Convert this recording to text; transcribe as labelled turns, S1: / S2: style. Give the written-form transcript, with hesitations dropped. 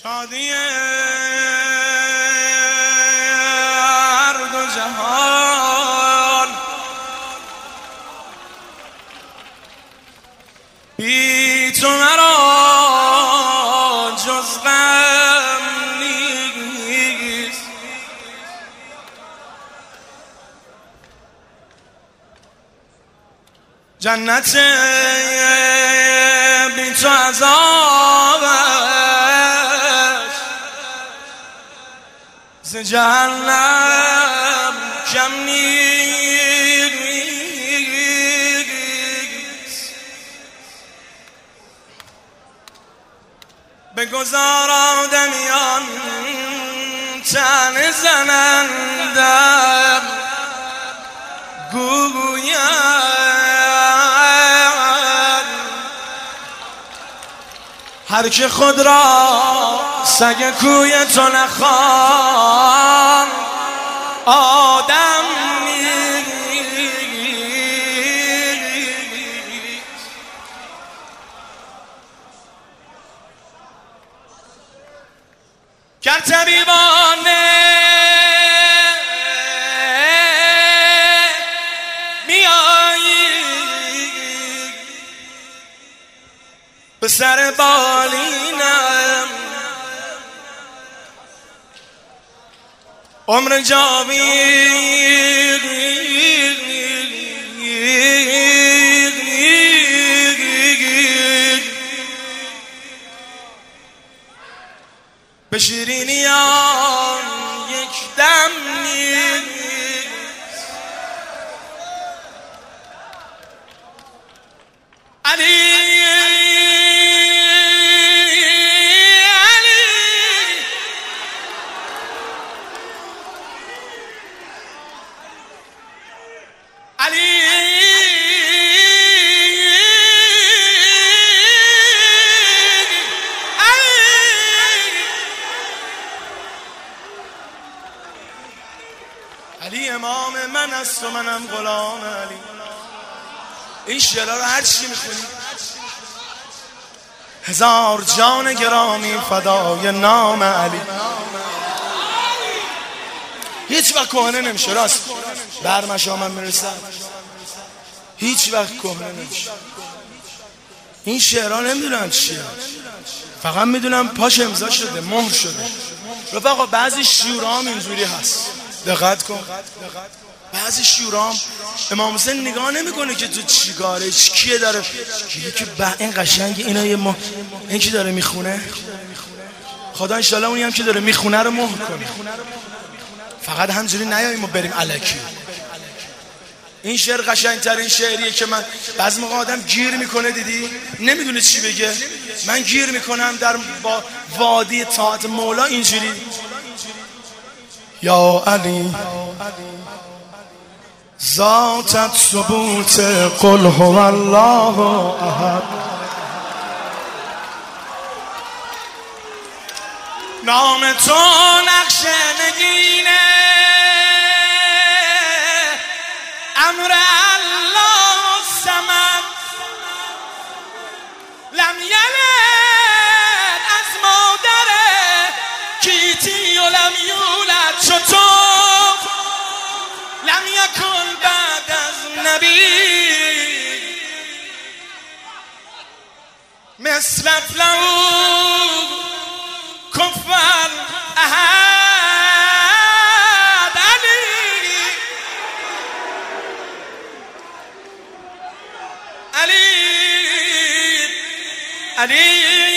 S1: شادی هر دو جهان بی تو مرا جز غم نیست. جنت بی تو عذابش ز جهنم کم نیست. بگذار آدمیان طعنه زنندم، گویم هر که خود را سگ کوی تو نخواند آدم نیست. گر طبیبانه میایی به سر بالینم، عمر جاوید به شیرینیان یک دم نیست. علی علی امام من است و منم غلام علی. این شعرها رو هر چی میخونی هزار جان گرامی فدای نام علی. هیچ وقت کهنه نمیشه، راست برمشا من میرسم هیچ وقت کهنه نمیشه. این شعرها نمیدونم چیه، فقط میدونم پاش امضا شده، مهر شده. رفقا بعضی شیورام اینجوری هست، دقت کن. بعضی شیورام امام حسین نگاه نمیکنه که تو چیکاره کیه داره میگه که این قشنگه، اینا یه این کی داره میخونه. خدا انشالله اونی هم که داره میخونه رو مهر کنه. فقط همجوری نیاییم ما بریم الکی. این شعر قشنگترین شعریه که من بعضی موقع آدم گیر میکنه، دیدی نمیدونه چی بگه. من گیر میکنم در با وادی طاعت مولا اینجوری. یا علی ذاتت ثبوت قل هو الله احد، نام تو نقش نگینه، امر الله الصمد، لم یلد از مادر کیتی و لم یولد چطور، لم یکن بعد از نبی مثلت له کفر احد. علی علی علی